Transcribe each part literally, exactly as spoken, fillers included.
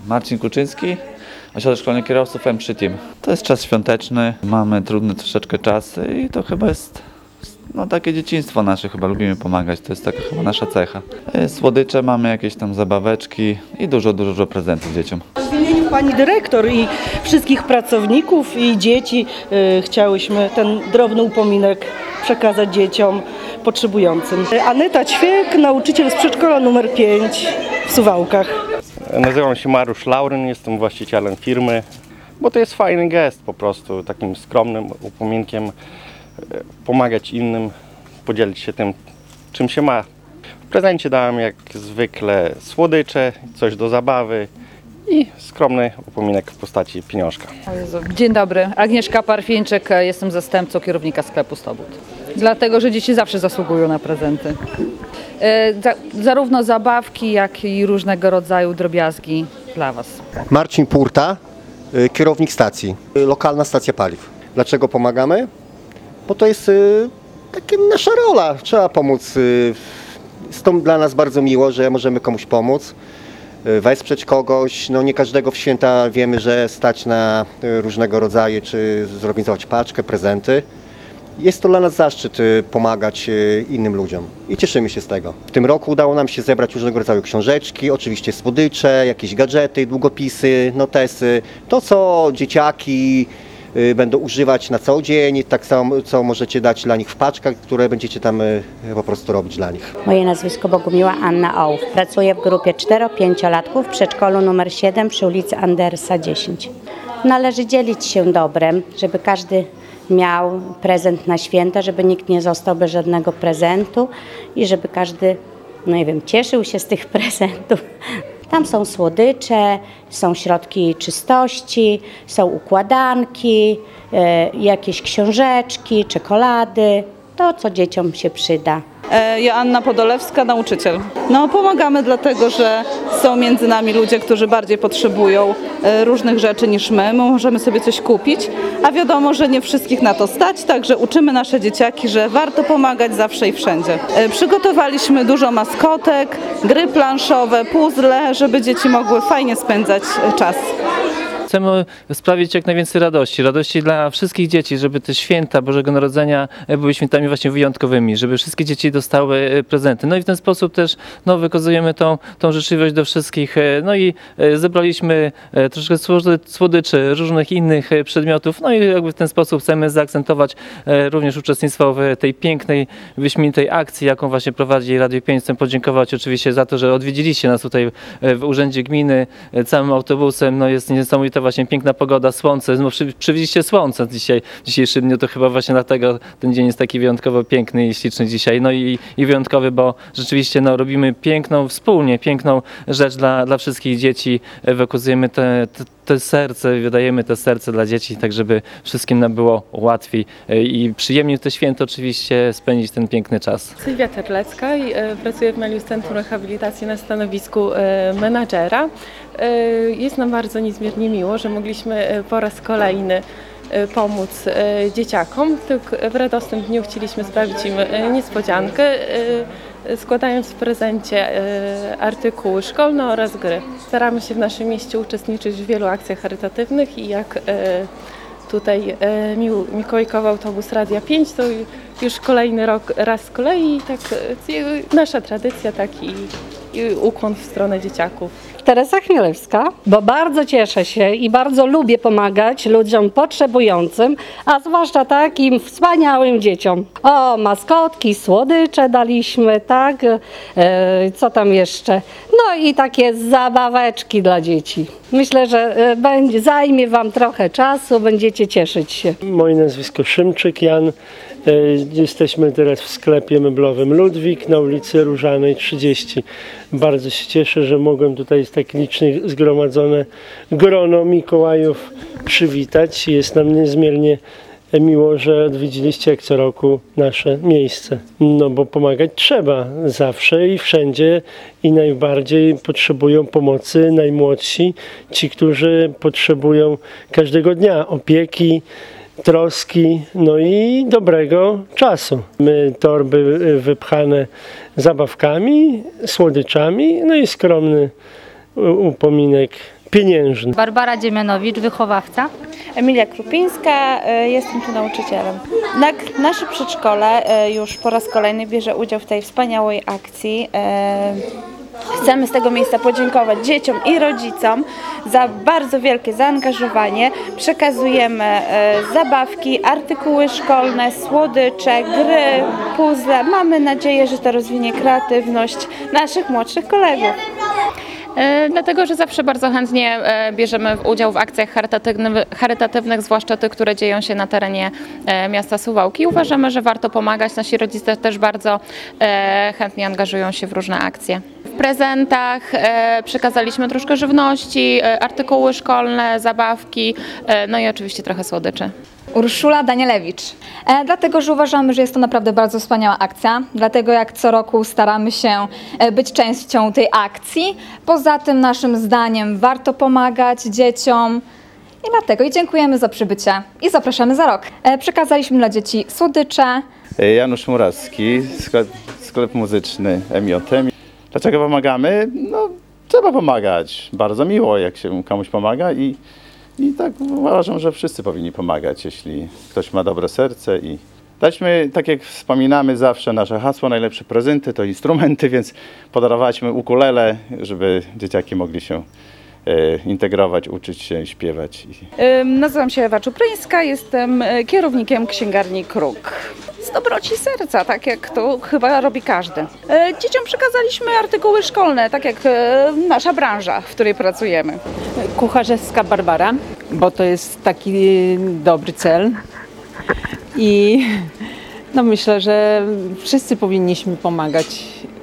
Marcin Kuczyński, Ośrodek Szkolenia Kierowców M trzy Team. To jest czas świąteczny, mamy trudny troszeczkę czas i to chyba jest no, takie dzieciństwo nasze, chyba lubimy pomagać, to jest taka chyba nasza cecha. Słodycze mamy, jakieś tam zabaweczki i dużo, dużo prezentów dzieciom. W imieniu pani dyrektor i wszystkich pracowników i dzieci y, chciałyśmy ten drobny upominek przekazać dzieciom potrzebującym. Aneta Ćwiek, nauczyciel z przedszkola numer pięć w Suwałkach. Nazywam się Mariusz Lauryn, jestem właścicielem firmy, bo to jest fajny gest po prostu, takim skromnym upominkiem pomagać innym, podzielić się tym, czym się ma. W prezencie dałem jak zwykle słodycze, coś do zabawy i skromny upominek w postaci pieniążka. Dzień dobry, Agnieszka Parfieńczyk, jestem zastępcą kierownika sklepu Stobud. Dlatego, że dzieci zawsze zasługują na prezenty. Zarówno zabawki, jak i różnego rodzaju drobiazgi dla Was. Marcin Purta, kierownik stacji, lokalna stacja paliw. Dlaczego pomagamy? Bo to jest taka nasza rola, trzeba pomóc. Jest to dla nas bardzo miło, że możemy komuś pomóc, wesprzeć kogoś. No nie każdego w święta wiemy, że stać na różnego rodzaju, czy zorganizować paczkę, prezenty. Jest to dla nas zaszczyt pomagać innym ludziom i cieszymy się z tego. W tym roku udało nam się zebrać różnego rodzaju książeczki, oczywiście słodycze, jakieś gadżety, długopisy, notesy. To, co dzieciaki będą używać na co dzień, tak samo co możecie dać dla nich w paczkach, które będziecie tam po prostu robić dla nich. Moje nazwisko Bogumiła Anna Ołów. Pracuję w grupie cztero-pięciolatków w przedszkolu numer siedem przy ulicy Andersa dziesięć. Należy dzielić się dobrem, żeby każdy miał prezent na święta, żeby nikt nie został bez żadnego prezentu i żeby każdy, no nie wiem, cieszył się z tych prezentów. Tam są słodycze, są środki czystości, są układanki, e, jakieś książeczki, czekolady, to co dzieciom się przyda. Joanna Podolewska, nauczyciel. No, pomagamy dlatego, że są między nami ludzie, którzy bardziej potrzebują różnych rzeczy niż my. My możemy sobie coś kupić, a wiadomo, że nie wszystkich na to stać, także uczymy nasze dzieciaki, że warto pomagać zawsze i wszędzie. Przygotowaliśmy dużo maskotek, gry planszowe, puzzle, żeby dzieci mogły fajnie spędzać czas. Chcemy sprawić jak najwięcej radości, radości dla wszystkich dzieci, żeby te święta Bożego Narodzenia były świętami właśnie wyjątkowymi, żeby wszystkie dzieci dostały prezenty. No i w ten sposób też no, wykazujemy tą, tą życzliwość do wszystkich. No i zebraliśmy troszkę słodyczy, różnych innych przedmiotów, no i jakby w ten sposób chcemy zaakcentować również uczestnictwo w tej pięknej, wyśmienitej akcji, jaką właśnie prowadzi Radio pięć. Chcę podziękować oczywiście za to, że odwiedziliście nas tutaj w Urzędzie Gminy całym autobusem. No jest niesamowite. To właśnie piękna pogoda, słońce, no, przy, przywieźliście słońce dzisiaj, w dzisiejszym dniu, to chyba właśnie dlatego ten dzień jest taki wyjątkowo piękny i śliczny dzisiaj, no i, i wyjątkowy, bo rzeczywiście no, robimy piękną, wspólnie piękną rzecz dla, dla wszystkich dzieci, wykazujemy te, te, te serce, wydajemy te serce dla dzieci, tak żeby wszystkim nam było łatwiej i przyjemnie te święto oczywiście spędzić ten piękny czas. Sylwia Terlecka i pracuję w Melius Centrum Rehabilitacji na stanowisku menadżera. Jest nam bardzo niezmiernie miło, że mogliśmy po raz kolejny pomóc dzieciakom. Tylko w radosnym dniu chcieliśmy sprawić im niespodziankę, składając w prezencie artykuły szkolne oraz gry. Staramy się w naszym mieście uczestniczyć w wielu akcjach charytatywnych i jak tutaj Mikołajkowy autobus Radia pięć, to już kolejny rok raz z kolei, tak nasza tradycja, tak i, i ukłon w stronę dzieciaków. Teresa Chmielewska, bo bardzo cieszę się i bardzo lubię pomagać ludziom potrzebującym, a zwłaszcza takim wspaniałym dzieciom. O, maskotki, słodycze daliśmy, tak? E, co tam jeszcze? No i takie zabaweczki dla dzieci. Myślę, że będzie, zajmie Wam trochę czasu, będziecie cieszyć się. Moje nazwisko Szymczyk Jan. Jesteśmy teraz w sklepie meblowym Ludwik na ulicy Różanej trzydzieści. Bardzo się cieszę, że mogłem tutaj z tak licznych zgromadzone grono Mikołajów przywitać. Jest nam niezmiernie miło, że odwiedziliście jak co roku nasze miejsce. No bo pomagać trzeba zawsze i wszędzie i najbardziej potrzebują pomocy najmłodsi, ci, którzy potrzebują każdego dnia opieki, troski, no i dobrego czasu. My torby wypchane zabawkami, słodyczami, no i skromny upominek pieniężny. Barbara Dziemianowicz, wychowawca. Emilia Krupińska, y, jestem tu nauczycielem. Na- Nasze przedszkole y, już po raz kolejny bierze udział w tej wspaniałej akcji. Y, Chcemy z tego miejsca podziękować dzieciom i rodzicom za bardzo wielkie zaangażowanie. Przekazujemy e, zabawki, artykuły szkolne, słodycze, gry, puzzle. Mamy nadzieję, że to rozwinie kreatywność naszych młodszych kolegów. E, Dlatego, że zawsze bardzo chętnie e, bierzemy w- udział w akcjach charytatywnych, charytatywnych, zwłaszcza tych, które dzieją się na terenie e, miasta Suwałki. Uważamy, że warto pomagać. Nasi rodzice też bardzo e, chętnie angażują się w różne akcje. W prezentach e, przekazaliśmy troszkę żywności, e, artykuły szkolne, zabawki, e, no i oczywiście trochę słodyczy. Urszula Danielewicz. E, dlatego, że uważamy, że jest to naprawdę bardzo wspaniała akcja. Dlatego jak co roku staramy się e, być częścią tej akcji. Poza tym naszym zdaniem warto pomagać dzieciom. I dlatego i dziękujemy za przybycie i zapraszamy za rok. E, przekazaliśmy dla dzieci słodycze. Janusz Murawski, sklep, sklep muzyczny M J M. Dlaczego pomagamy? No, trzeba pomagać. Bardzo miło, jak się komuś pomaga i, i tak uważam, że wszyscy powinni pomagać, jeśli ktoś ma dobre serce. I daliśmy, tak jak wspominamy zawsze, nasze hasło, najlepsze prezenty to instrumenty, więc podarowaliśmy ukulele, żeby dzieciaki mogli się e, integrować, uczyć się śpiewać. Ym, Nazywam się Ewa Czupryńska, jestem e, kierownikiem księgarni Kruk. Z dobroci serca, tak jak to chyba robi każdy. E, Dzieciom przekazaliśmy artykuły szkolne, tak jak e, nasza branża, w której pracujemy. Kucharzewska Barbara, bo to jest taki dobry cel i no myślę, że wszyscy powinniśmy pomagać.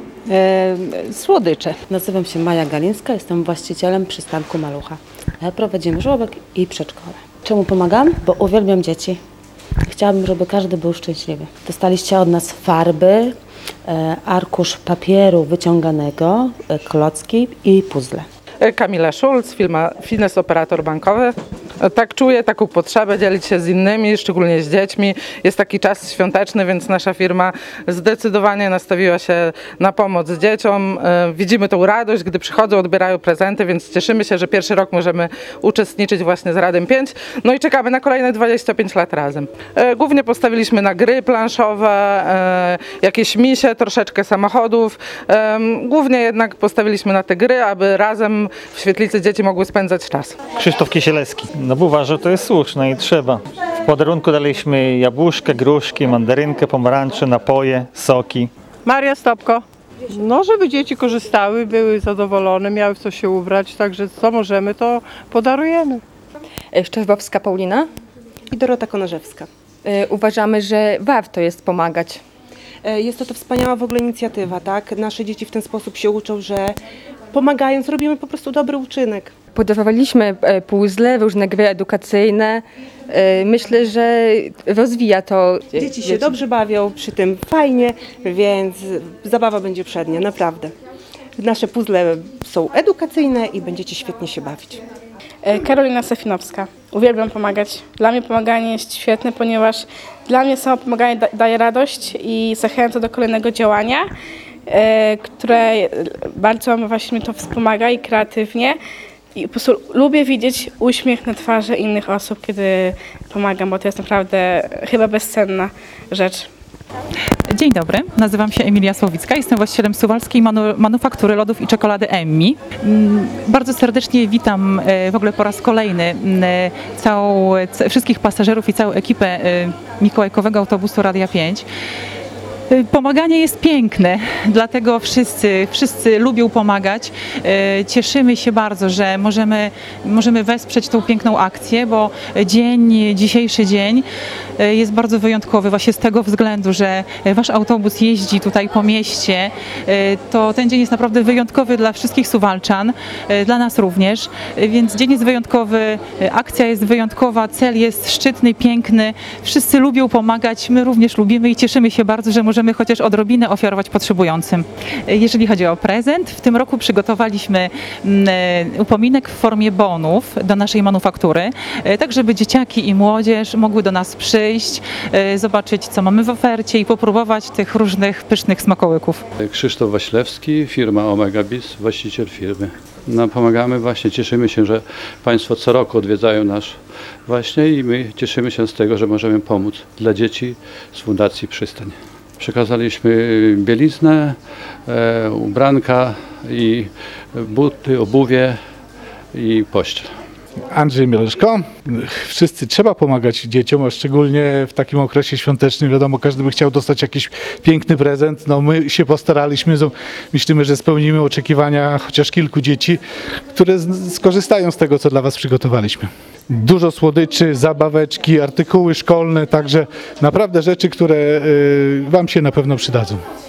E, słodycze. Nazywam się Maja Galińska, jestem właścicielem przystanku Malucha. Prowadzimy żłobek i przedszkole. Czemu pomagam? Bo uwielbiam dzieci. Chciałabym, żeby każdy był szczęśliwy. Dostaliście od nas farby, e, arkusz papieru wyciąganego, e, klocki i puzzle. Kamila Schulz, firma Fitness Operator Bankowy. Tak czuję taką potrzebę dzielić się z innymi, szczególnie z dziećmi. Jest taki czas świąteczny, więc nasza firma zdecydowanie nastawiła się na pomoc dzieciom. Widzimy tą radość, gdy przychodzą, odbierają prezenty, więc cieszymy się, że pierwszy rok możemy uczestniczyć właśnie z Radem pięć. No i czekamy na kolejne dwadzieścia pięć lat razem. Głównie postawiliśmy na gry planszowe, jakieś misie, troszeczkę samochodów. Głównie jednak postawiliśmy na te gry, aby razem w świetlicy dzieci mogły spędzać czas. Krzysztof Kisielewski. No bo uważam, że to jest słuszne i trzeba. W podarunku daliśmy jabłuszkę, gruszki, mandarynkę, pomarańcze, napoje, soki. Maria Stopko. No, żeby dzieci korzystały, były zadowolone, miały w co się ubrać, także co możemy, to podarujemy. Szczerbowska Paulina i Dorota Konorzewska. Uważamy, że warto jest pomagać. Jest to to wspaniała w ogóle inicjatywa, tak? Nasze dzieci w ten sposób się uczą, że pomagając robimy po prostu dobry uczynek. Podarowaliśmy puzzle, różne gry edukacyjne. Myślę, że rozwija to. Dzieci się dobrze bawią przy tym, fajnie, więc zabawa będzie przednia, naprawdę. Nasze puzzle są edukacyjne i będziecie świetnie się bawić. Karolina Safinowska. Uwielbiam pomagać. Dla mnie pomaganie jest świetne, ponieważ dla mnie samo pomaganie da- daje radość i zachęca do kolejnego działania, e, które bardzo właśnie mnie to wspomaga i kreatywnie. I po prostu lubię widzieć uśmiech na twarzy innych osób, kiedy pomagam, bo to jest naprawdę chyba bezcenna rzecz. Dzień dobry, nazywam się Emilia Słowicka, jestem właścicielem Suwalskiej Manu- Manufaktury Lodów i Czekolady Emmi. Mm, Bardzo serdecznie witam e, w ogóle po raz kolejny m, całą, c- wszystkich pasażerów i całą ekipę e, mikołajkowego autobusu Radia pięć. E, Pomaganie jest piękne, dlatego wszyscy, wszyscy lubią pomagać. E, Cieszymy się bardzo, że możemy, możemy wesprzeć tą piękną akcję, bo dzień, dzisiejszy dzień e, jest bardzo wyjątkowy właśnie z tego względu, że wasz autobus jeździ tutaj po mieście. E, To ten dzień jest naprawdę wyjątkowy dla wszystkich Suwalczan, e, dla nas również, E, więc dzień jest wyjątkowy, e, akcja jest wyjątkowa, cel jest szczytny, piękny. Wszyscy lubią pomagać, my również lubimy i cieszymy się bardzo, że możemy chociaż odrobinę ofiarować potrzebującym. E, Jeżeli chodzi o prezent, w tym roku przygotowaliśmy mm, e, upominek w formie bonów do naszej manufaktury, e, tak żeby dzieciaki i młodzież mogły do nas przyjść, e, zobaczyć co mamy w ofercie i popróbować tych różnych pysznych smakołyków. Krzysztof Waślewski, firma Omega Bis, właściciel firmy. No, pomagamy właśnie, cieszymy się, że Państwo co roku odwiedzają nas właśnie i my cieszymy się z tego, że możemy pomóc dla dzieci z Fundacji Przystań. Przekazaliśmy bieliznę, e, ubranka i buty, obuwie i pościel. Andrzej Mieleszko. Wszyscy trzeba pomagać dzieciom, a szczególnie w takim okresie świątecznym. Wiadomo, każdy by chciał dostać jakiś piękny prezent. No, my się postaraliśmy. Myślimy, że spełnimy oczekiwania chociaż kilku dzieci, które skorzystają z tego, co dla Was przygotowaliśmy. Dużo słodyczy, zabaweczki, artykuły szkolne, także naprawdę rzeczy, które Wam się na pewno przydadzą.